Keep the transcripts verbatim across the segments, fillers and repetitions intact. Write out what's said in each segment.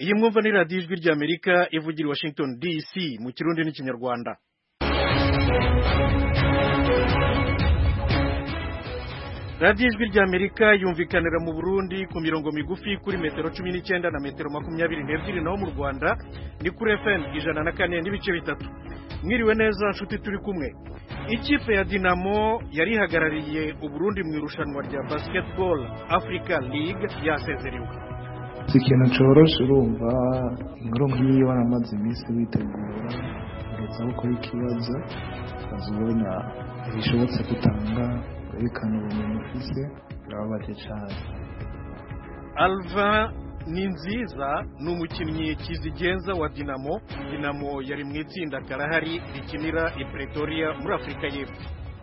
iyi mwumva ni radiyo ijwi ry'Amerika ivugira i Washington D C mu kirundi n'ikinyarwanda. radiyo ijwi ry'Amerika yumvikanira mu Burundi ku mirongo migufi kuri metero cumi n'icyenda na metero makumyabiri n'ebyiri, naho mu Rwanda ni kuri F M ijana na kane n'ibice bitatu. Mwiriwe neza nshuti turi kumwe. Ikipe ya Dinamo yari ihagarariye Uburundi mu irushanwa rya Basketball Africa League yasezerewe. Ikintu coroshe urumva inkuru nk'iyo waramaze iminsi witegura uretse gukora ikibazo ukazubona bishobotse gutanga werekana ubumenyi ufise urababaje cyane. Alva Ninziza ni umukinnyi kizigenza wa Dinamo. Dinamo yari mu itsinda karahari rikinira i Pretoria muri Afurika y'Epfo.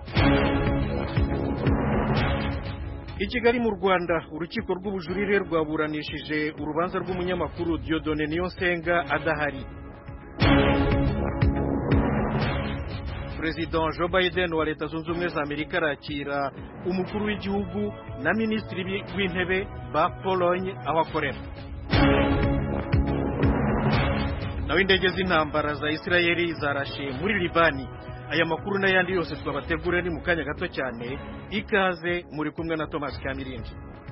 I Kigali mu Rwanda urukiko rw'ubujurire rwaburanishije urubanza rw'umunyamakuru Dieudonné Niyonsenga adahari. President Joe Biden wa Leta Zunze Ubumwe za Amerika arakira umukuru w'igihugu na minisitiri w'intebe ba Pologne aho akorera. Naho indege z'intambara za Israeli zarashe muri Libani. Aya makuru n'ayandi yose twabategura ni mu kanya gato cyane. Ikaze muri kumwe na Thomas Kamirinzi.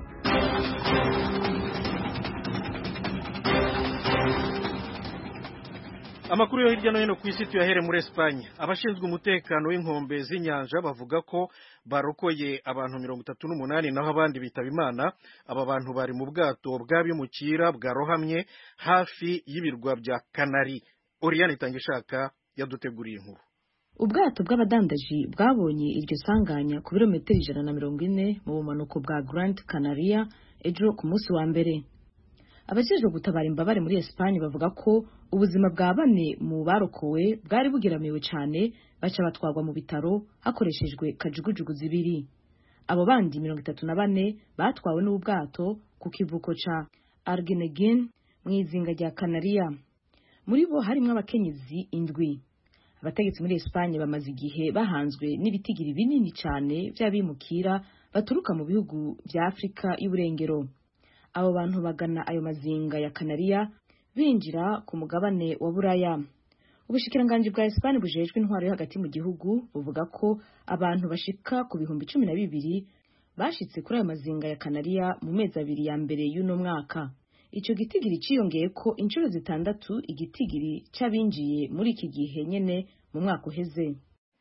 Amakuru yo hirya no hino ku isi tuyahere muri Espagne. Abashinzwe umutekano w'inkombe z'inyanja bavuga ko barokoye abantu mirongo itatu n'umunani naho abandi bitaba Imana. Aba bantu bari mu bwato bw'abimukira bwarohamye hafi y'ibirwa bya Canary. Oriane Itangishaka yaduteguriye inkuru. Ubwato bw'abadandaji bwabonye iryo sanganya ku birometero ijana na mirongo ine mu bumanuko bwa Grand Canaria ejo ku munsi wa mbere. Abajejwe gutabara imbabare muri Espagne bavuga ko ubuzima bwa bane mu barokowe bwari bugeramiwe cyane, baca batwarwa mu bitaro hakoreshejwe kajugujugu zibiri. Abo bandi mirongo itatu na bane batwawe n'ubwato ku kivuko ca Arguineguin mu izinga rya Canaria. Muri bo harimo abakenyezi indwi. Abategetsi muri Espagne bamaze igihe bahanzwe n'ibitigiri binini cyane by'abimukira baturuka mu bihugu bya Afrika y'Uburengero. Abo bantu bagana ayo mazinga ya Canaria binjira ku mugabane wa Buraya. Ubushikiranganji bwa Espagne bujejwe intwaro yo hagati mu gihugu buvuga ko abantu bashika ku bihumbi cumi na bibiri bashitse kuri ayo mazinga ya Canaria mu mezi abiri ya mbere y'uno mwaka. Ico gitigiri ciyongeye ko inshuro zitandatu igitigiri c'abinjiye muri iki gihe nyene mu mwaka uheze.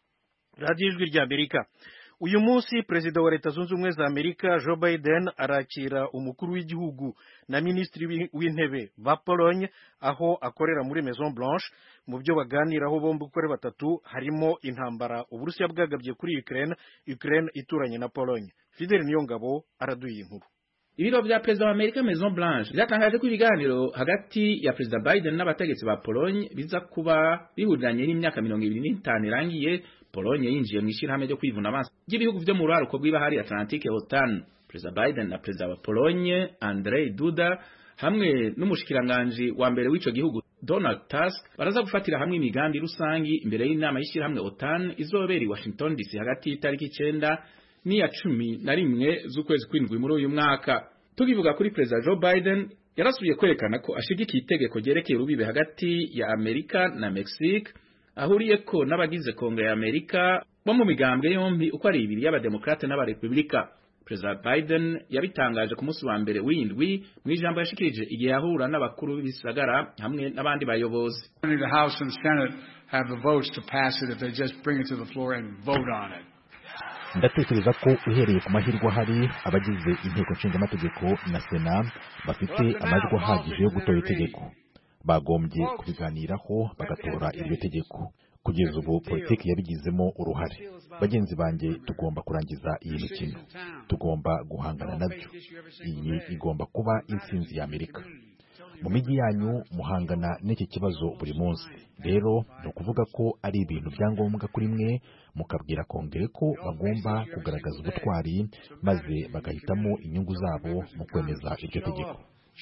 Radio Ijwi ry'Amerika. Uyu munsi Perezida wa Leta Zunze Ubumwe za Amerika Joe Biden arakira umukuru w'igihugu na minisitiri w'intebe ba Pologne aho akorera muri Maison Blanche. Mu byo baganiraho bombi uko ari batatu harimo intambara Uburusiya bwagabye kuri Ukraine, Ukraine ituranye na Pologne. Fidel Niyongabo araduye inkuru. Ibiro vya Perezida wa Amerika Maison Blanche byatangaje ko ibiganiro hagati ya Perezida Biden n'abategetsi ba Pologne biza kuba bihuranye n'imyaka mirongo ibiri n'itanu irangiye Pologne yinjiye mu ishirahamwe ryo kwivuna amaso ry'ibihugu vyo mu ruraruko rw'ibahari Atlantique OTAN. Perezida Biden na Perezida wa Pologne Andrzej Duda hamwe n'umushikiranganje wa mbere w'ico gihugu Donald Tusk baraza gufatira hamwe imigambi rusangi imbere y'inama y'ishirahamwe OTAN izobera i Washington D C hagati y'itariki icenda n'iya cumi na rimwe z'ukwezi kw'indwi muri uyu mwaka. Tukivuga kuri Perezida Joe Biden yarasubiye kwerekana ko ashigikiye itegeko ryerekeye urubibe hagati ya Amerika na Mexique ahuriyeko n'abagize Kongre ya Amerika bo mu migambwe yombi uko ari ibiri y'abademokrate n'abarepublika. Perezida Biden yabitangaje ku munsi wa mbere w'indwi mu ijambo yashikirije igihe yahura n'abakuru b'ibisagara hamwe n'abandi bayobozi. The House and Senate have the votes to pass it if they just bring it to the floor and vote on it. Ndatekereza ko uhereye ku mahirwe hari abagize inteko nshingamategeko na Sena bafite amajwi ahagije yo gutora itegeko. Bagombye kubiganiraho bagatora iryo tegeko. Kugeza ubu politiki yabigizemo uruhare. Bagenzi banjye tugomba kurangiza iyi mikino. Tugomba guhangana nabyo. Iyi igomba kuba intsinzi ya Amerika. Mu migi yanyu muhangana n'iki kibazo buri munsi. Rero no kuvuga ko ari ibintu byangombwa kuri mwe mukabwira Kongere ko bagomba kugaragaza ubutwari maze bagahitamo inyungu zabo mu kwemeza iryo tegeko.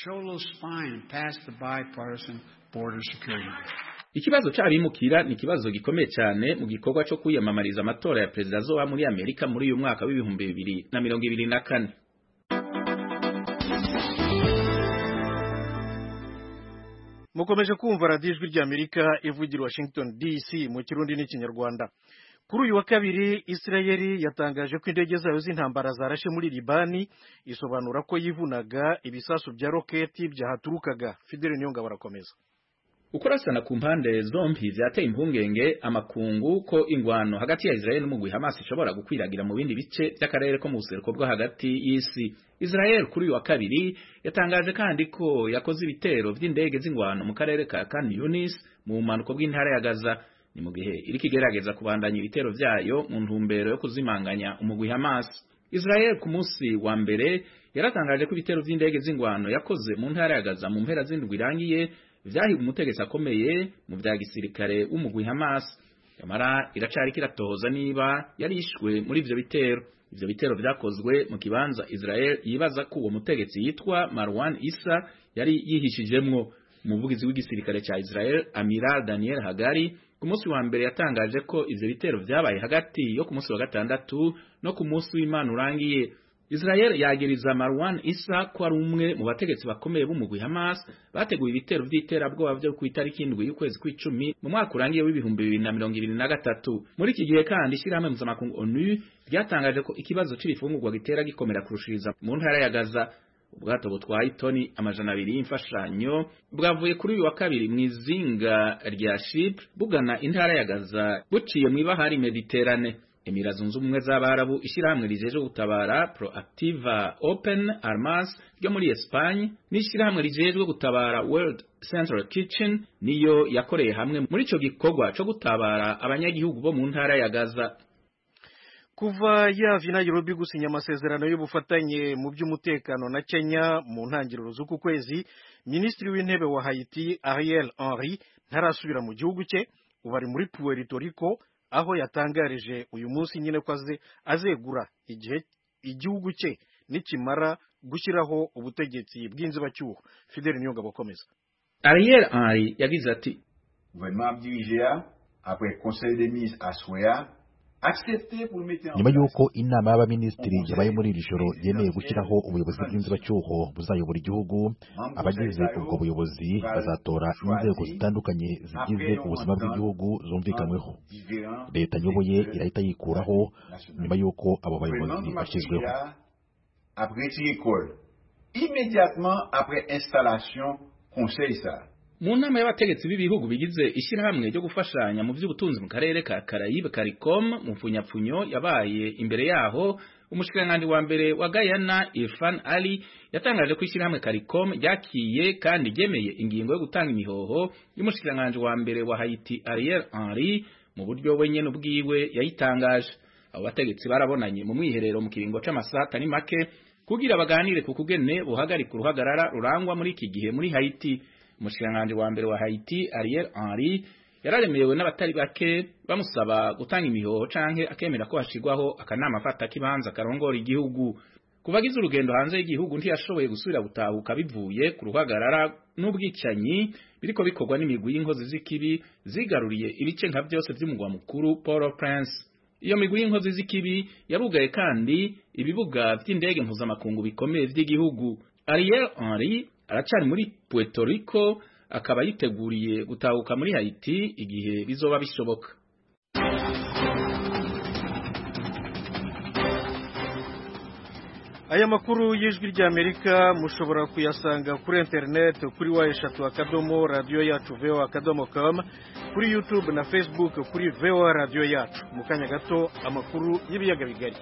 Ikibazo cy'abimukira ni ikibazo gikomeye cyane mu gikorwa cyo kwiyamamariza amatora ya Perezida azoba muri Amerika muri uyu mwaka w'ibihumbi bibiri na mirongo ibiri na kane. mukomeje kumva radiyo ijwi ry'Amerika ivugira Washington D C mu kirundi n'ikinyarwanda. Kuri uyu wa kabiri Israeli yatangaje ko indege zayo z'intambara zarashe muri Libani, isobanura ko yivunaga ibisasu bya roketi byahaturukaga. Fidel Nyonga barakomeza. Ukurasana ku mpande zombi vyateye impungenge amakungu ko ingwano hagati ya Israel n'umugwi Hamas ishobora gukwiragira mu bindi bice by'akarere ko mu buseruko bwo hagati y'isi. Israel kuri uyu wa kabiri yatangaje kandi ko yakoze ibitero vy'indege z'ingwano mu karere ka Khan Yunis mu manuko bw'intara ya Gaza. Ni mu gihe iri kigerageza kubandanya ibitero vyayo mu ntumbero yo kuzimanganya umugwi Hamas. Israel ku munsi wa mbere yaratangaje ko ibitero vy'indege z'ingwano yakoze mu ntara ya Gaza mu mpera z'indwi irangiye vyahiga umutegetsi akomeye mu vya gisirikare w'umugwi Hamas. Yamara iracari kiratohoza niba yarishwe muri ivyo bitero. Ivyo bitero vyakozwe mu kibanza Israel yibaza ko uwo mutegetsi yitwa Marwan Issa yari yihishijemwo. Umuvugizi w'igisirikare ca Israel Amiral Daniel Hagari ku munsi wa mbere yatangaje ko ivyo bitero vyabaye hagati yo ku munsi wa gatandatu no ku munsi w'Imana urangiye. Israel yagiriza Marwan Issa ko ari umwe mu bategetsi bakomeye b'umugwi Hamas bateguye ibitero vy'iterabwoba vyo ku itariki indwi y'ukwezi kw'icumi mu mwaka urangiye w'ibihumbi bibiri na mirongo ibiri na gatatu. Muri iki gihe kandi ishirahamwe mpuzamakungu ONU ryatangaje ko ikibazo c'ibifungurwa gitera gikomera kurushiriza mu ntara ya Gaza. Ubwato butwaye itoni amajana abiri y'imfashanyo bwavuye kuri uyu wa kabiri mw'izinga rya Chypre bugana intara ya Gaza buciye mw'ibahari Mediterane. Emira zunze ubumwe z'Abarabu ishirahamwe rijeje gutabara Proactiva Open Armas ryo muri Espagne n'ishirahamwe rijejwe gutabara World Central Kitchen niyo yakoreye hamwe muri ico gikorwa co gutabara abanyagihugu bo mu ntara ya Gaza. Kuva yava i Nairobi gusinya amasezerano y'ubufatanye mu by'umutekano na Kenya mu ntangiriro z'uku kwezi, Minisitiri w'Intebe wa Haiti Ariel Henry ntarasubira mu gihugu cye, ubu ari muri Puerto Rico aho yatangarije uyu munsi nyine ko azegura igihe igihugu cye nikimara gushyiraho ubutegetsi bw'inzibacyuho. Fidel Nyonga bakomeza. Ariel Henry yagize ati Gouvernement dirigea après conseil des ministres à Soya nyuma y'uko inama y'abaminisitiri yabaye muri iri joro yemeye gushyiraho ubuyobozi bw'inzibacyuho buzayobora igihugu, abagize ubwo buyobozi bazatora inzego zitandukanye zigize ubuzima bw'igihugu zumvikanyweho. Leta nyoboye irahita yikuraho nyuma y'uko abo bayobozi bashyizweho. Immédiatement après installation conseil ça. Mu nama y'abategetsi b'ibihugu bigize ishirahamwe ryo gufashanya mu by'ubutunzi mu karere ka Caraïbe CARICOM mu mfunyapfunyo yabaye imbere yaho, umushikiranganje wa mbere wa Guyana Irfan Ali yatangaje ko ishirahamwe CARICOM ryakiye kandi ryemeye ingingo yo gutanga imihoho y'umushikiranganje wa mbere wa Haiti Ariel Henry mu buryo wenyene ubwiwe yayitangaje. Abo bategetsi barabonanye mu mwiherero mu kiringo c'amasaha atari make kugira baganire ku kugene buhagarika uruhagarara rurangwa muri iki gihe muri Haiti. Umushikiranganje wa mbere wa Haiti Ariel Henry yararemewe n'abatari bake bamusaba gutanga imihoho canke akemera ko hashigwaho akanama afata kibanza karongora igihugu. Kubagize urugendo hanze y'igihugu ntiyashoboye gusubira gutahuka bivuye ku ruhagarara n'ubwicanyi biriko bikorwa n'imigwi y'inkozi z'ikibi zigaruriye ibice nka byose by'umugwa mukuru Port-au-Prince. Iyo migwi y'inkozi z'ikibi yarugaye kandi ibibuga vy'indege mpuzamakungu bikomeye vy'igihugu. Ariel Henry aracari muri Puerto Rico akaba yiteguriye gutahuka muri Haiti igihe bizoba bishoboka. Aya makuru y'ijwi ry'Amerika mushobora kuyasanga kuri internet kuri wa eshatu akadomo radio yacu V O A akadomo com, kuri YouTube na Facebook kuri V O A radio yacu. Mu kanya gato amakuru y'ibiyaga bigari.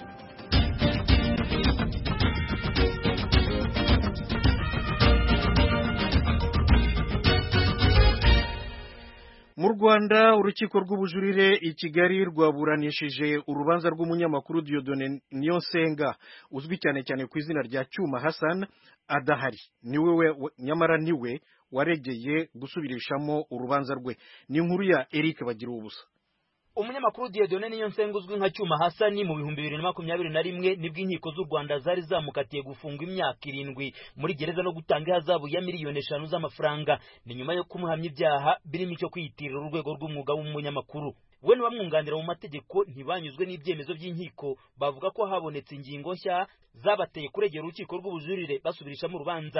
Mu Rwanda urukiko rw'ubujurire i Kigali rwaburanishije urubanza rw'umunyamakuru Dieudonné Niyonsenga uzwi cyane cyane ku izina rya Cyuma Hassan adahari. Niwe we nyamara niwe waregeye gusubirishamo urubanza rwe. Ni inkuru ya Eric Bagira ubusa. Umunyamakuru Dieudonné Niyonsenga uzwi nka Cyuma Hassan mu bihumbi bibiri na makumyabiri na rimwe nibwo inkiko z'u Rwanda zari zamukatiye gufungwa imyaka irindwi muri gereza no gutanga ihazabu ya miliyoni eshanu z'amafaranga. Ni nyuma yo kumuhamya ibyaha birimo icyo kwiyitirira urwego rw'umwuga w'umunyamakuru. We n'abamwunganira mu mategeko ntibanyuzwe n'ibyemezo by'inkiko, bavuga ko habonetse ingingo nshya zabateye kuregera urukiko rw'ubujurire basubirishamo urubanza.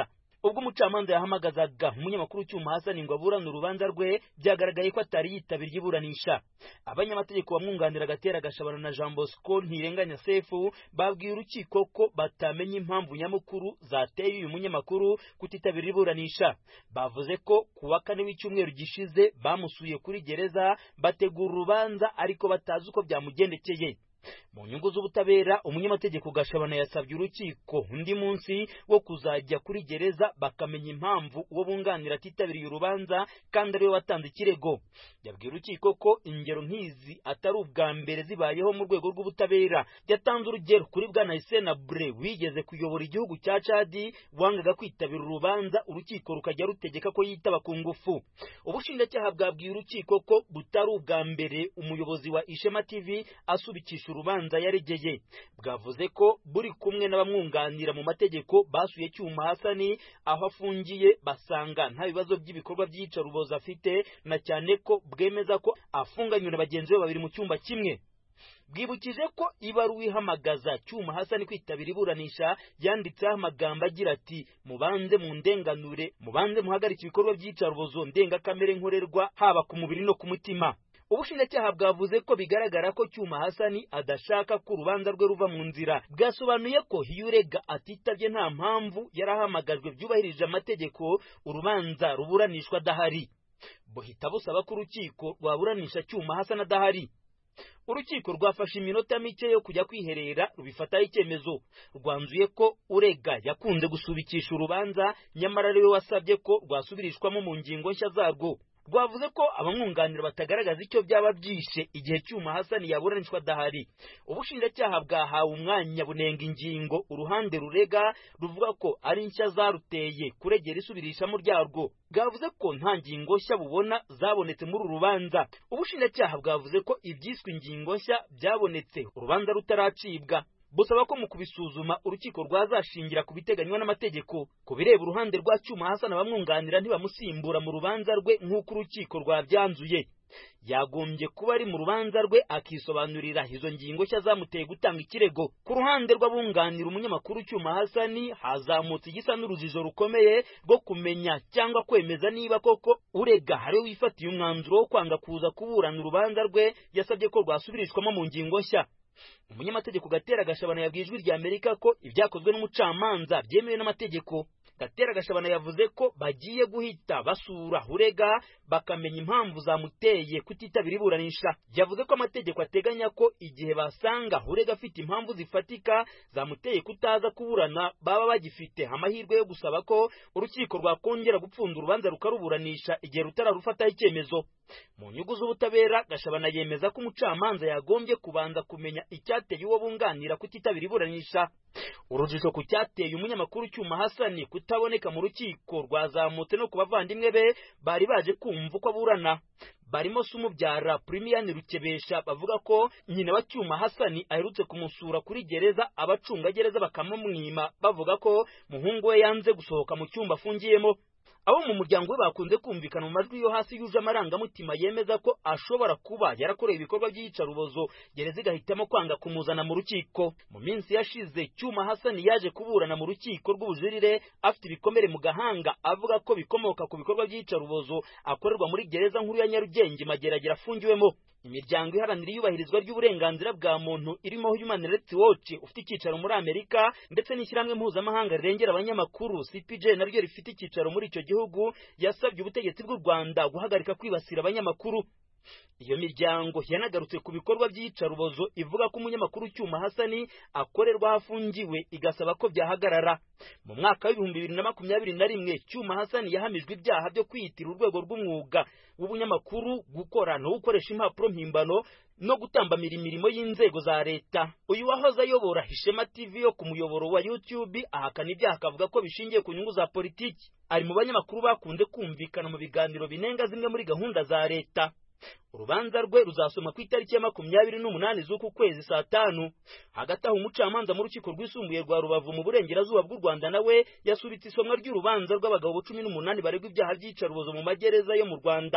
ubwo umucamanza yahamagazaga umunyamakuru Cyuma Hassan ngo aburane urubanza rwe byagaragaye ko atari yitabiriye iburanisha. Abanyamategeko bamwunganira Gatera Gashabana na Jean Bosco Ntirenganya Sefu babwiye urukiko ko batamenye impamvu nyamukuru zateye uyu munyamakuru kutitabira iburanisha. Bavuze ko kuwa kane w'icyumweru gishize bamusuye kuri gereza bategura urubanza ariko batazi uko byamugendekeye. Mu nyungu z'ubutabera umunyamategeko Gashabana yasabye urukiko undi munsi wo kuzajya kuri gereza bakamenya impamvu uwo bunganira atitabiriye urubanza kandi ariwe watanze ikirego. Yabwiye urukiko ko ingero nk'izi atari ubwa mbere zibayeho mu rwego rw'ubutabera. Yatanze urugero kuri bwana Hissène Habré wigeze kuyobora igihugu cya Chad wangaga kwitabira urubanza urukiko rukajya rutegeka ko yitaba ku ngufu. Ubushinjacyaha bwabwiye urukiko ko butari ubwa mbere umuyobozi wa Ishema T V asubikisha urubanza yaregeye. Bwavuze ko buri kumwe n'abamwunganira mu mategeko basuye Cyuma Hassan aho afungiye basanga nta bibazo by'ibikorwa by'iyicarubozo afite na cyane ko bwemeza ko afunganywe na bagenzi be babiri mu cyumba kimwe. Bwibukije ko ibaruwa ihamagaza Cyuma Hassan kwitabira iburanisha yanditseho amagambo agira ati mubanze mu ndenganure mubanze muhagarika ibikorwa by'iyicarubozo ndengakamere nkorerwa haba ku mubiri no ku mutima. Ubushinjacyaha bwavuze ko bigaragara ko Cyuma Hassan adashaka ko urubanza rwe ruva mu nzira. Bwasobanuye ko iyo urega atitabye nta mpamvu yarahamagajwe byubahirije amategeko urubanza ruburanishwa adahari. Buhita busaba ko urukiko rwaburanisha Cyuma Hassan adahari. Urukiko rwafashe iminota mike yo kujya kwiherera rubifataho icyemezo. Rwanzuye ko urega yakunze gusubikisha urubanza nyamara ariwe wasabye ko rwasubirishwamo mu ngingo nshya zarwo. Rwavuze ko abamwunganira batagaragaza icyo byaba byishe igihe Cyuma Hassan yaburanishwa adahari. Ubushinjacyaha bwahawe umwanya bunenga ingingo uruhande rurega ruvuga ko ari nshya zaruteye kuregera isubirishamo ryarwo. Bwavuze ko nta ngingo nshya bubona zabonetse muri uru rubanza. Ubushinjacyaha bwavuze ko ibyiswe ingingo nshya byabonetse urubanza rutaracibwa. Busaba ko mu kubisuzuma urukiko rwazashingira ku biteganywa n'amategeko. Ku bireba uruhande rwa Cyuma Hassan abamwunganira ntibamusimbura mu rubanza rwe nk'uko urukiko rwabyanzuye. Yagombye kuba ari mu rubanza rwe akisobanurira izo ngingo nshya zamuteye gutanga ikirego. Ku ruhande rw'abunganira umunyamakuru Cyuma Hassan hazamutse igisa n'urujijo rukomeye rwo kumenya cyangwa kwemeza niba koko urega hari wifatiye umwanzuro wo kwanga kuza kuburana urubanza rwe yasabye ko rwasubirishwamo mu ngingo nshya. Umunyamategeko Gatera Gashabana yabwiye Ijwi rya Amerika ko ibyakozwe n'umucamanza byemewe n'amategeko. Gatera Gashabana yavuze ko bagiye guhita basura urega bakamenya impamvu zamuteye kutitabira iburanisha. Yavuze ko amategeko ateganya ko igihe basanga urega afite impamvu zifatika zamuteye kutaza kuburana baba bagifite amahirwe yo gusaba ko urukiko rwakongera gupfunda urubanza rukaruburanisha igihe rutararufataho icyemezo. Mu nyungu z'ubutabera Gashabana yemeza ko umucamanza yagombye kubanza kumenya icyateye uwo bunganira kutitabira iburanisha. Urujijo ku cyateye umunyamakuru Cyuma Hassan kutaboneka mu rukiko rwazamutse no ku bavandimwe be bari baje kumva uko aburana. Barimo Sumubyara Premian Rukebesha bavuga ko nyina wa Cyuma Hassan aherutse kumusura kuri gereza abacunga gereza bakamumwima bavuga ko muhungu we yanze gusohoka mu cyumba afungiyemo. Abo mu muryango we bakunze kumvikana mu majwi yo hasi yuje amarangamutima yemeza ko ashobora kuba yarakoreye ibikorwa by'iyicarubozo gereza igahitamo kwanga kumuzana mu rukiko. Mu minsi yashize Cyuma Hassan yaje kuburana mu rukiko rw'ubujurire afite ibikomere mu gahanga avuga ko bikomoka ku bikorwa by'iyicarubozo akorerwa muri gereza nkuru ya Nyarugenge Mageragere afungiwemo. Imiryango iharanira iyubahirizwa ry'uburenganzira bwa muntu irimo Human Rights Watch ufite icyicaro muri Amerika ndetse n'ishyirahamwe mpuzamahanga rirengera abanyamakuru C P J naryo rifite icyicaro muri icyo gihugu yasabye ubutegetsi bw'u Rwanda guhagarika kwibasira abanyamakuru. Iyo miryango yanagarutse ku bikorwa by'iyicarubozo ivuga ko umunyamakuru Cyuma Hassan akorerwa hafungiwe igasaba ko byahagarara. Mu mwaka w'ibihumbi bibiri na makumyabiri na rimwe Cyuma Hassan yahamijwe ibyaha byo kwiyitira urwego rw'umwuga w'ubunyamakuru gukora no gukoresha impapuro mpimbano no gutambamira imirimo y'inzego za leta. Uyu wahoze ayobora Ishema T V yo ku muyoboro wa YouTube ahakana ibyaha akavuga ko bishingiye ku nyungu za politiki. Ari mu banyamakuru bakunze kumvikana mu biganiro binenga zimwe muri gahunda za leta. Urubanza rwe ruzasoma ku itariki ya makumyabiri n'umunani z'uku kwezi saa tanu. Hagati aho umucamanza mu rukiko rwisumbuye rwa Rubavu mu burengerazuba bw'u Rwanda nawe yasubitse isomwa ry'urubanza rw'abagabo cumi n'umunani baregwa ibyaha by'iyicarubozo mu magereza yo mu Rwanda.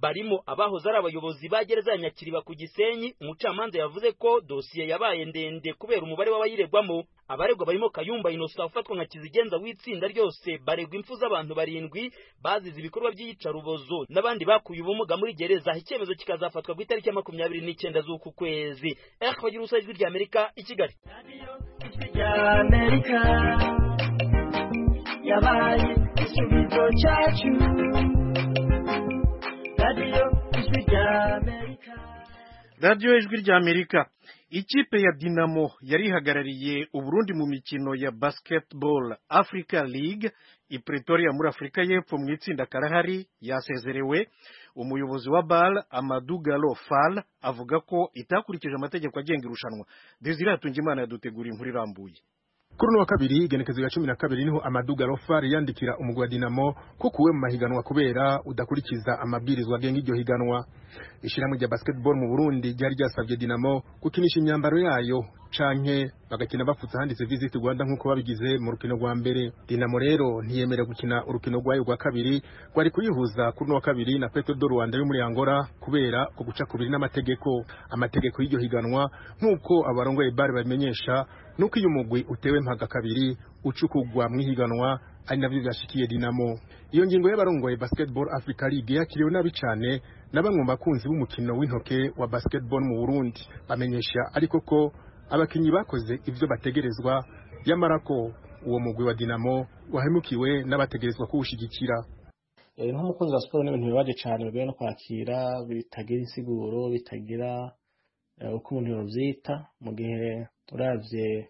barimo abahoze ari abayobozi ba gereza ya Nyakiriba ku Gisenyi. Umucamanza yavuze ko dosiye yabaye ndende kubera umubare w'abayiregwamo. Abaregwa barimo Kayumba Innocent ufatwa nka kizigenza w'itsinda ryose, baregwa impfu z'abantu barindwi bazize ibikorwa by'iyicarubozo n'abandi bakuye ubumuga muri gereza. Icyemezo kikazafatwa ku itariki ya makumyabiri n'icyenda z'uku kwezi. Eh bagira ubusa ijwi ry'Amerika i Kigali. Yabaye isubizo cyacu. Radio ijwi ry'Amerika. Ikipe ya Dinamo yari ihagarariye Uburundi mu mikino ya Basketball Africa League i Pretoria muri Afrika y'Epfo mu itsinda karahari yasezerewe. Umuyobozi wa B A L Amadou Gallo Fall avuga ko itakurikije amategeko agenga irushanwa. Desire Hatungimana yadutegura inkuru irambuye. Kuri wa kabiri igenekezo ya cumi na kabiri niho Amadou Gallo Fall yandikira umugwi wa Dinamo kukuwe mu mahiganwa kubera udakurikiza amabwirizwa agenga iryo higanwa. Ishiramwe rya basketball mu Burundi ryari ryasabye Dinamo gukinisha imyambaro yayo canke bagakina bafutse handitse Visit Rwanda nkuko babigize mu rukino rwa mbere. Dinamo rero ntiyemera gukina urukino rwayo rwa kabiri rwari kuyihuza kuri wa kabiri na Petro do Rwanda yo muri Angola kubera ko guca kubiri n'amategeko. Amategeko y'iryo higanwa nkuko abarongoye bar babimenyesha nuko iyo mugwi utewe mpaga kabiri ucukugwa mu higanwa ari navyo byashikiye Dinamo. Iyo ngingo y'abarongoye Basketball Africa League yakiriwe nabi cyane na bamwe mu bakunzi b'umukino w'intoke wa basketball mu Burundi. Bamenyesha ariko ko abakinyi bakoze ivyo bategerezwa yamarako uwo mugwi wa Dinamo wahemukiwe n'abategerezwa kuwushigikira. Eh nk'umukunzi wa sport n'ibintu bibaje cyane bigoye no kwakira, bitagira insiguro, bitagira uko umuntu yovyita, mu gihe uravye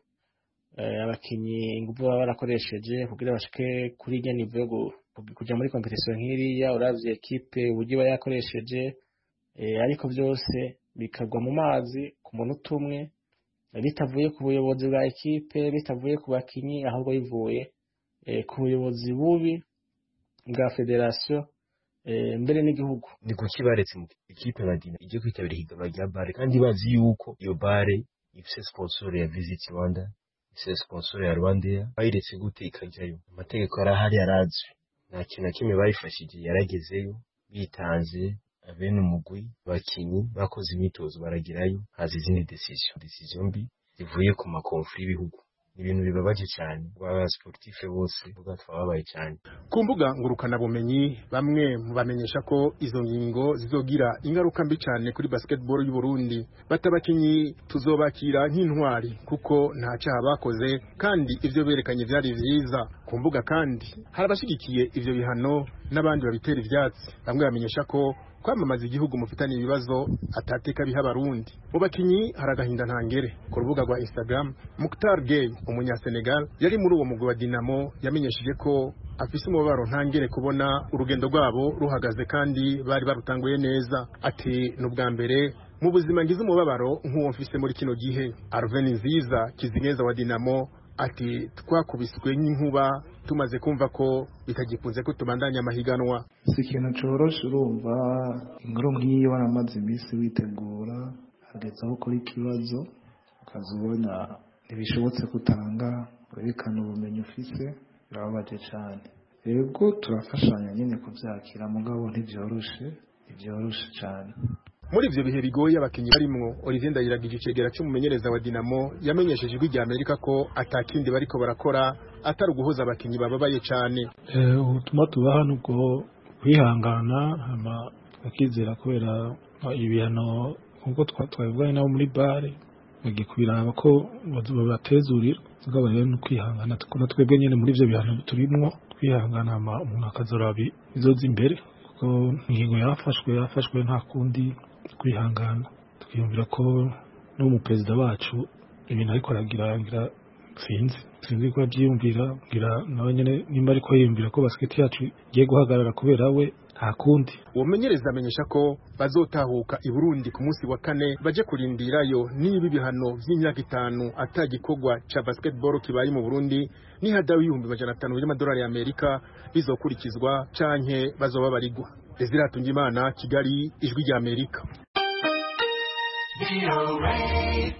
abakinyi ingufu baba barakoresheje kugira bashike kuri irya niveau kuja muri competition nk'iriya. Uravye equipe uburyo iba yakoresheje, ariko byose bikagwa mu mazi ku muntu umwe, bitavuye ku buyobozi bwa equipe, bitavuye ku bakinyi, ahubwo bivuye ku buyobozi bubi bwa federation mbere n'igihugu. Ni kuki baretse mu equipe nka Dinamo ije kwitabira higanwa rya bare kandi bazi yuko iyo bare ifise sponsor ya Visit Rwanda, ifise sponsor ya Rwandair, bayiretse gute ikajyayo? Amategeko arahari yarazwe, nta kintu na kimwe bayifashije, yaragezeyo bitanze abene umugwi bakinyi bakoze imitozo baragirayo, hazi izindi decision decision mbi zivuye ku makonfli y'ibihugu. Ibintu bibabaje cyane kwa sportif bose vuga twababaye cyane. Ku mbuga ngurukana bumenyi bamwe mubamenyesha ko izo ngingo zizogira ingaruka mbi cyane kuri basketball y'u Burundi. Batabakinyi tuzobakira nk'intwari kuko nta cyaha bakoze kandi ivyo berekanye byari vyiza. Ku mbuga kandi harabashigikiye ivyo bihano n'abandi babitera ivyatsi. Bamwe bamenyesha ko kwamamaza igihugu mufitanye ibibazo atateka biha Barundi. Mu bakinyi haragahinda ntangere. Ku rubuga rwa Instagram, Mukhtar Gueye umunya Senegal yari muri uwo mugwi wa Dinamo yamenyesheje ko afise umubaro ntangere kubona urugendo rwabo ruhagaze kandi bari barutanguye neza. Ati n'ubwa mbere mu buzima ngize umubabaro nk'uwo mfise muri kino gihe. Arven Nziza kizineza wa Dinamo ati twakubiswe n'inkuba tumaze kumva ko bitagikunze ko tubandanya amahiganwa. Si ikintu coroshe, urumva inkuru nk'iyo waramaze iminsi witegura hageze aho kuri ikibazo ukazubona ntibishobotse kutanga werekana ubumenyi ufise, birababaje cyane. Yego turafashanya nyine kubyakira mugabo ntibyoroshe ntibyoroshe cyane. Muri ivyo bihe bigoye abakinyi barimwo Olivier Ndayiragije icegera cy'umumenyereza wa Dinamo yamenyesheje ijwi rya Amerika ko atakindi bariko barakora atari uguhoza abakinyi bababaye cyane. Eh utuma tubaha nuko kwihangana ama akizera kubera ibihano nkuko twatwaye nabo muri bare bagikubiraba ko babatezurira tugaba rero no kwihangana tukona twebwe nyene muri ivyo bihano turimwo kwihangana ama umuntu akazorabi izoza imbere kuko ingingo yafashwe yafashwe nta kundi kwihangana. Tukiyumvira ko no mu president wacu ibintu ariko aragira ngira sinzi sinzi ko abyiyumvira ngira nawe nyene nimba ariko yiyumvira ko basket yacu igiye guhagarara kubera we nta kundi. Uwo menyereza amenyesha ko bazotahuka i Burundi ku munsi wa kane baje kurindirayo niba ibihano vy'imyaka itanu atagikogwa ca basketball kibaye mu Burundi ni hadawi ibihumbi amajana atanu by'amadolari ya Amerika bizokurikizwa canke bazoba barigwa. Desire Hatungimana, Kigali, ijwi rya Amerika.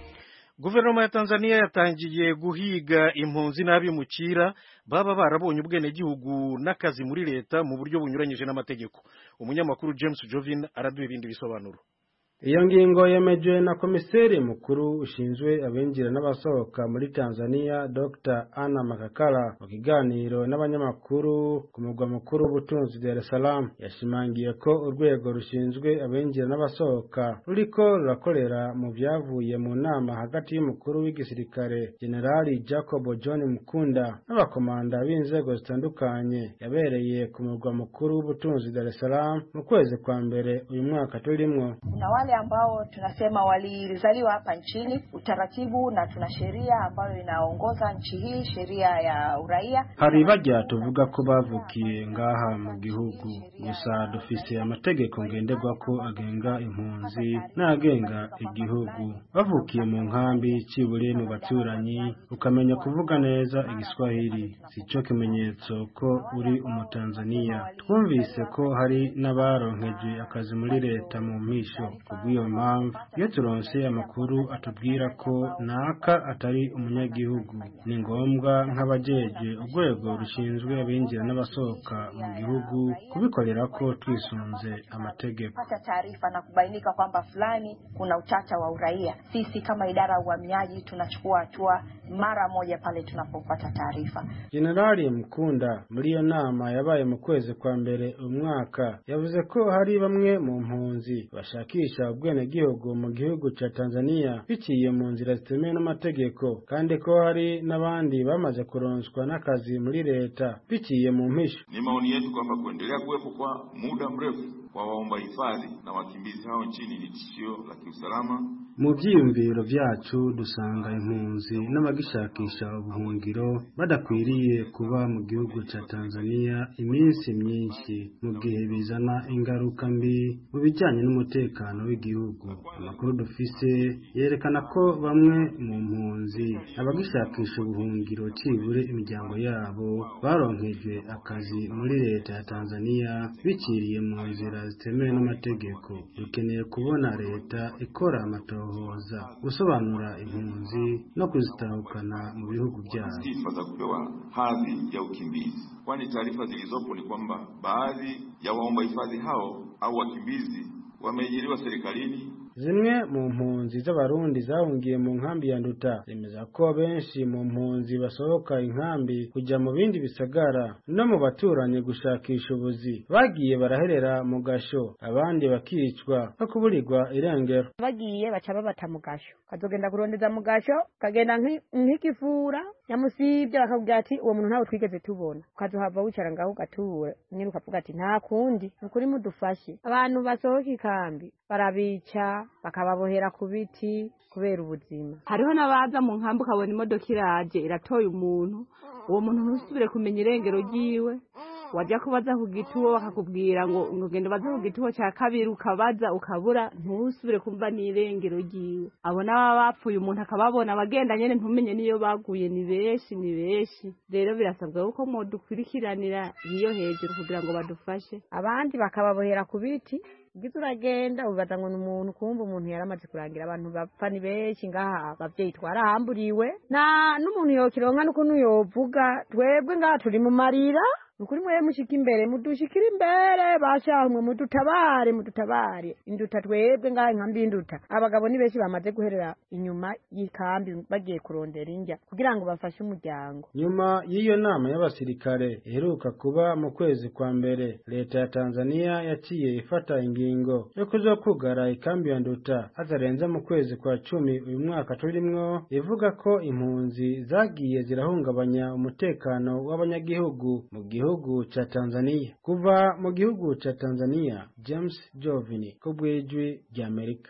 Guverinoma ya Tanzania yatangiye guhiga impunzi n'abimukira baba barabonye ubwenegihugu n'akazi muri leta mu buryo bunyuranyije n'amategeko. Umunyamakuru James Jovin araduha ibindi bisobanuro. Iyo ngingo yemejwe na komiseri mukuru ushinzwe abinjira n'abasohoka muri Tanzania Doctor Anna Makakala mu kiganiro n'abanyamakuru ku mugwa mukuru w'ubutunzi Dar es Salaam. Yashimangiye ko urwego rushinzwe abinjira n'abasohoka ruriko rurakorera mu byavuye mu nama hagati y'umukuru w'igisirikare Generali Jacob John Mkunda n'abakomanda b'inzego zitandukanye yabereye ku mugwa mukuru w'ubutunzi Dar es Salaam mu kwezi kwa mbere uyu mwaka turimwo. Na wale ambao tunasema walizaliwa hapa nchini, utaratibu na tuna sheria ambayo inaongoza nchi hii, sheria ya uraia. Hari bajya tuvuga ko bavukiye ngaha mu gihugu, gusa dufise amategeko ngenderwa ko agenga impunzi n'agenga igihugu. Bavukiye mu nkambi cibure mu baturanyi, ukamenya kuvuga neza igiswahili, sico kimenyetso ko uri umutanzania. Twumvise ko hari n'abaronkeje akazi muri leta mu mpisho. Iyo mpamvu iyo turonse amakuru atubwira ko naka atari umunyagihugu, ni ngombwa nk'abajeje urwego rushinzwe abinjira n'abasohoka mu gihugu kubikorera ko twisunze amategeko. Pata taarifa na kubainika kwamba fulani kuna utata wa uraia, sisi kama idara ya uhamiaji tunachukua hatua mara moja pale tunapopata taarifa. Generali Mkunda muri iyo nama yabaye mu kwezi kwa mbere umwaka yavuze ko hari bamwe mu mpunzi bashakisha ubwenegihugu mu gihugu cha Tanzania biciye mu nzira zitemewe n'amategeko, kandi ko hari n'abandi bamaze kuronswa n'akazi muri leta biciye mu mpisho. Ni maoni yetu kwamba kuendelea kuwepo kwa muda mrefu kwa waomba hifadhi na wakimbizi hao nchini ni tishio la kiusalama. Mu byiyumviro byacu dusanga impunzi n'abagishakisha ubuhungiro badakwiriye kuba mu gihugu cha Tanzania iminsi myinshi, mu gihe bizana ingaruka mbi mu bijyanye n'umutekano w'igihugu. Amakuru dufise yerekana ko bamwe mu mpunzi abagishakisha ubuhungiro cibure imiryango yabo baronkeje akazi muri leta ya Tanzania biciriye mu nzira zitemewe n'amategeko. Dukeneye kubona leta ikora amato hoza gusobanura impunzi no kuzitahukana mu bihugu byabo. Sifa za kupewa hadhi ya ukimbizi, kwani taarifa zilizopo ni kwamba baadhi ya waomba hifadhi hao au wakimbizi wameajiriwa serikalini. Zimwe mu mpunzi z'abarundi zahungiye mu nkambi ya Nduta zemeza ko benshi mu mpunzi basohoka inkambi kujya mu bindi bisagara no mu baturanye gushakisha ubuzi, bagiye baraherera mu gasho, abandi bakicwa no kuburirwa irengero. Bagiye baca babata mu gasho, kazogenda kurondeza mu gasho, kagenda nk'ikifura nyamusibye bakabwira ati uwo muntu ntawe twigeze tubona, ukazohava wicara ngaho gatura nyine ukavuga ati nta kundi nukuri mudufashe. Abantu basohoka ikambi barabica bakababohera ku biti kubera ubuzima. Hariho nabaza mu nkambi ukabona imodoka iraje iratoye umuntu, uwo muntu ntusubire kumenya irengero ryiwe, wajya kubaza ku gituwo bakakubwira ngo ngugende baze ku gituwo cya kabiri ukabaza ukabura, ntusubire kumva n'irengero ryiwe. Abo naba bapfuye umuntu akababona bagenda nyene ntumenye niyo baguye, ni beshi ni beshi. Rero birasabwa uko mo dukurikiranira iyo hejuru kugira ngo badufashe. Abandi bakababohera ku biti, gize uragenda ubaza ngo n'umuntu kumva umuntu yaramaze kurangira. Abantu bapfa ni benshi ngaha, abavyeyi twarahamburiwe na n'umuntu yokironka n'ukuntu yovuga. Twebwe ngaha turi mu marira, ukuri mwe mushika imbere mudushikira imbere bashahumwe mudutabare mudutabare. Induta twebwe ngaha inkambi Induta abagabo ni benshi bamaze guherera inyuma y'ikambi bagiye kurondera injya kugira ngo bafashe umuryango. Nyuma y'iyo nama y'abasirikare iheruka kuba mu kwezi kwa mbere, leta ya Tanzania yaciye ifata ingingo yo kuzokugara ikambi ya Nduta hatarenze mu kwezi kwa cumi uyu mwaka turimwo, ivuga ko impunzi zagiye zirahungabanya umutekano w'abanyagihugu mu gihugu cha Tanzania. Kuva mu gihugu cha Tanzania, James Jovini kubwijwi rya Amerika.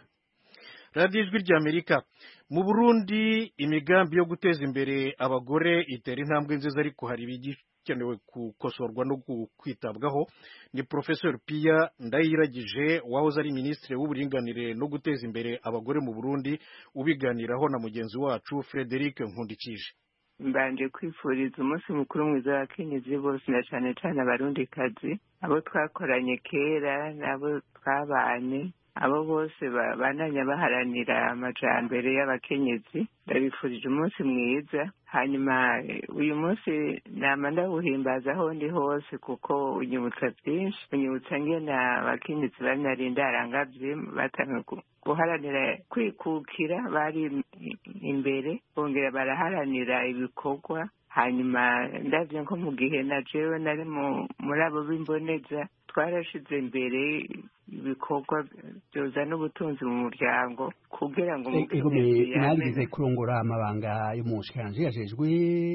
Radio Ijwi rya Amerika. Mu Burundi imigambi yo guteza imbere abagore itera intambwe nziza, ariko hari bigikenewe gukosorwa no kwitabwaho. Ni Professor Pia Ndayiragije wahoze ari ministre w'uburinganire no guteza imbere abagore mu Burundi ubiganiraho na mugenzi wacu Frederic Nkundikije. Mbanje kwifuriza umunsi mukuru mwiza w'abakenyezi bose na cyane cyane abarundi kazi, abo twakoranye kera nabo twabanye abo bose bananya baharanira amajambere y'abakenyezi ndabifurije umunsi mwiza. Hanyuma uyu munsi nama ndawuhimbaza aho ndi hose kuko unyibutsa byinshi, unyibutsa ngene abakenyezi banarinda arangavye batangiye guharanira kwikukira, bari imbere bongera baraharanira ibikorwa. Hanyuma ndavye nko mu gihe na jewe nari muri abo b'imboneza twarashize imbere ibikorwa byozana ubutunzi mu muryango kugira ngo mwagize kurongora amabanga yo mu bushikiranganje yajejwe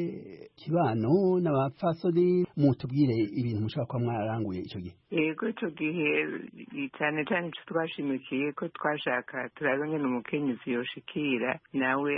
kibano n'abapfasoni, mutubwire ibintu mushaka kwa mwararanguye ico gihe. Yego ico gihe cyane cyane ico twashimikiye ko twashaka turabe ngene umukenyezi yoshikira nawe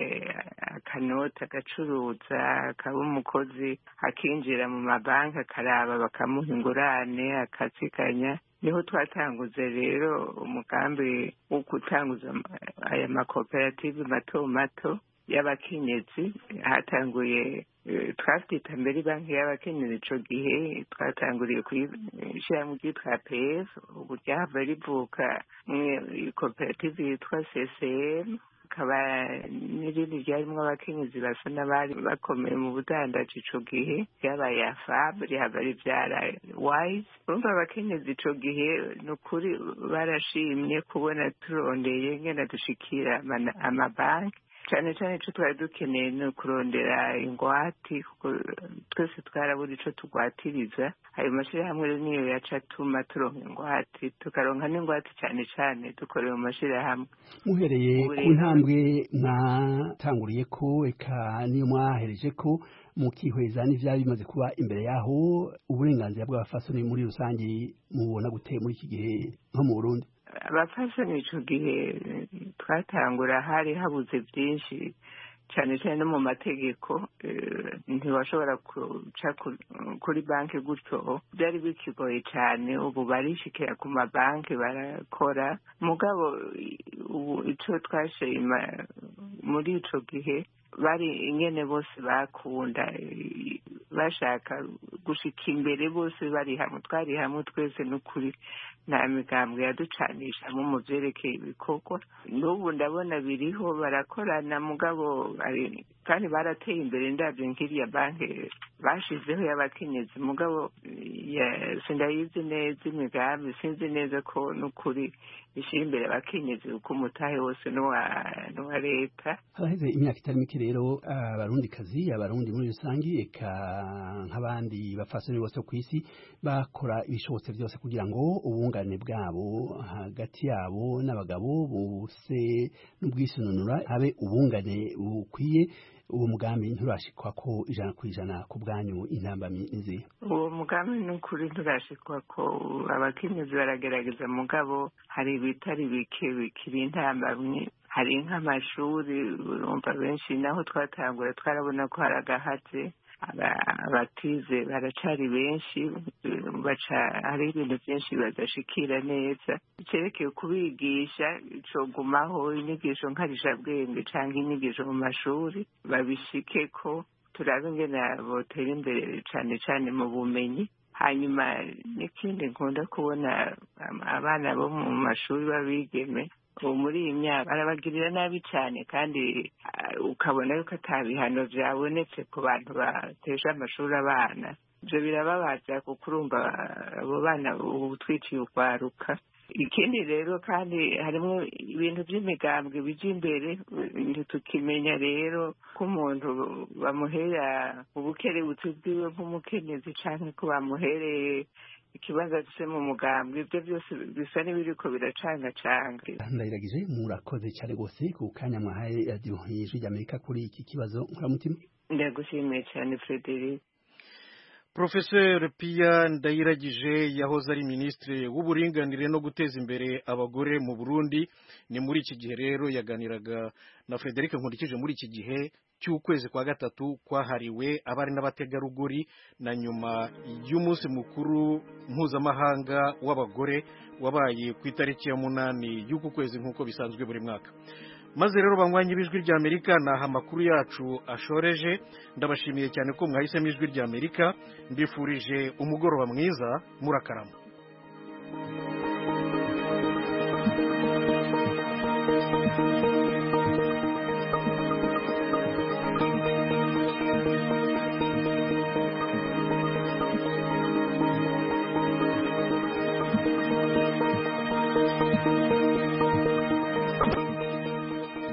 akanota agacuruza akaba umukozi akinjira mu mabanki akaraba bakamuha ingurane akaziganya. Niho twatanguze rero umugambi wo gutanguza aya makoperative mato mato y'abakenyezi. Hatanguye twafite mbere banki y'abakenyezi ico gihe twatanguriye kuyishira mu gitwa P F, ubu ryava rivuka mu koperative yitwa C C M, kaba n'irindi ryarimwo abakenyezi basa n'abari bakomeye mu budandaji ico gihe ryabaye Afab, ryava rivyara Wise. Urumva abakenyezi ico gihe nukuri barashimye kubona turondeye ngena dushikira amabanki. Cyane cyane ico twari dukeneye no kurondera ingwati kuko twese twarabura ico tugwatiriza. Ayo mashirahamwe niyo yaca atuma turonka ingwati, tukaronka n'ingwati cyane cyane dukorera mu mashirahamwe. Muhereye ku ntambwe mwatanguriye ko eka niyo mwahereje ko mukihweza n'ivyari bimaze kuba imbere yaho, uburenganzira bw'abafasoni muri rusange mubona gute muri iki gihe nko mu Burundi? Abafasoni ico gihe twatangura hari habuze byinshi cyane cyane no mu mategeko. Ntiwashobora kuca kuri banki gutyo, byari bikigoye cyane. Ubu barishikira ku mabanki barakora, mugabo ubu ico twashima muri ico gihe bari ingene bose bakunda bashaka gushika imbere, bose bari hamwe, twari hamwe twese n'ukuri nta migambwe yaducanishamo mu vyerekeye ibikorwa. N'ubu ndabona biriho barakorana, mugabo kandi barateye imbere. Ndavye nk'iriya banki bashizeho y'abakenyezi, mugabo sindayizi neza imigambi, sinzi neza ko n'ukuri ishira imbere abakenyezi kuko umutahe wose n'uwa leta. Haraheze imyaka itari mike rero abarundikazi, abarundi muri rusange eka nk'abandi bafasoni bose ku isi bakora ibishobotse byose kugira ngo ubungane bwabo hagati yabo n'abagabo bose n'ubwisununura habe ubungane bukwiye. Uwo mugambi nturashikwa ko ijana ku ijana ku bwanyu, intambamyi n'izihe? Uwo mugambi n'ukuri nturashikwa ko, abakenyezi baragerageza, mugabo hari ibitari bike bikiri intambamyi. Hari nk'amashuri, urumva benshi naho twatangura twarabona ko hari agahatse, abatize baracari benshi, baca hari ibintu byinshi badashikira neza. Cerekeye kubigisha cogumaho inyigisho nkarishabwenge canke inyigisho mu mashuri babishike ko turabe ingene botera imbere cane cane mu bumenyi. Hanyuma n'ikindi nkunda kubona abana bo mu mashuri babigeme ubu muri iyi myaka barabagirira nabi cyane, kandi ukabona yuko ata bihano byabonetse ku bantu bateje amashuri abana. Ibyo birababaza kuko urumva abo bana ubu twiciye ukwaruka. Ikindi rero kandi harimo ibintu by'imigambwe bijya imbere, ntitukimenya rero ko umuntu bamuhera ubukerebutsi bwiwe nk'umukenyezi cyangwa ko bamuhereye ikibanza cyo mu mugambwe. Ibyo byose bisa n'ibiriko biracangacanga. Ndayiragije, murakoze cyane rwose ku kanya mwahaye radio y'Ijwi ry'Amerika kuri iki kibazo nkuramutima. Ndagushimiye cyane Frederic. Professeur Pia Ndayiragije yahoze ari ministre w'uburinganire no guteza imbere abagore mu Burundi. Ni muri iki gihe rero yaganiraga na Frederic Nkundikije muri iki gihe cy'ukwezi kwa gatatu kwahariwe abari n'abategarugori na nyuma y'umunsi mukuru mpuzamahanga w'abagore wabaye ku itariki ya munani y'uku kwezi nk'uko bisanzwe buri mwaka. Maze rero banywanyi b'Ijwi ry'Amerika, naha amakuru yacu ashoreje. Ndabashimiye cyane ko mwahisemo Ijwi ry'Amerika. Mbifurije umugoroba mwiza, murakarama.